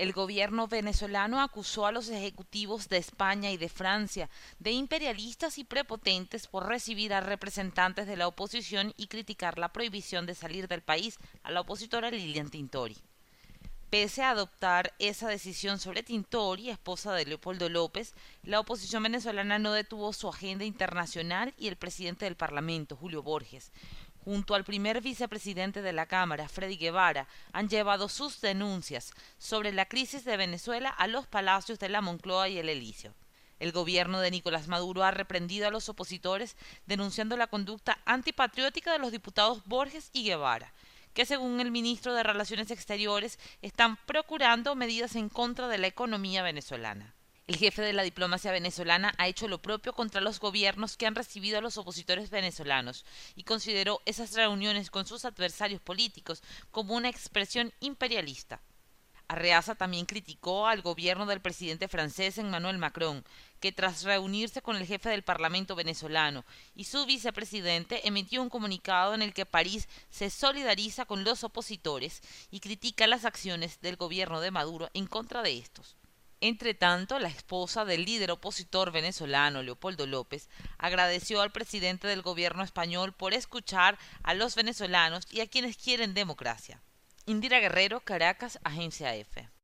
El gobierno venezolano acusó a los ejecutivos de España y de Francia de imperialistas y prepotentes por recibir a representantes de la oposición y criticar la prohibición de salir del país a la opositora Lilian Tintori. Pese a adoptar esa decisión sobre Tintori, esposa de Leopoldo López, la oposición venezolana no detuvo su agenda internacional y el presidente del Parlamento, Julio Borges, junto al primer vicepresidente de la Cámara, Freddy Guevara, han llevado sus denuncias sobre la crisis de Venezuela a los palacios de la Moncloa y el Elíseo. El gobierno de Nicolás Maduro ha reprendido a los opositores denunciando la conducta antipatriótica de los diputados Borges y Guevara, que según el ministro de Relaciones Exteriores están procurando medidas en contra de la economía venezolana. El jefe de la diplomacia venezolana ha hecho lo propio contra los gobiernos que han recibido a los opositores venezolanos y consideró esas reuniones con sus adversarios políticos como una expresión imperialista. Arreaza también criticó al gobierno del presidente francés Emmanuel Macron, que tras reunirse con el jefe del Parlamento venezolano y su vicepresidente emitió un comunicado en el que París se solidariza con los opositores y critica las acciones del gobierno de Maduro en contra de estos. Entretanto, la esposa del líder opositor venezolano, Leopoldo López, agradeció al presidente del gobierno español por escuchar a los venezolanos y a quienes quieren democracia. Indira Guerrero, Caracas, Agencia EFE.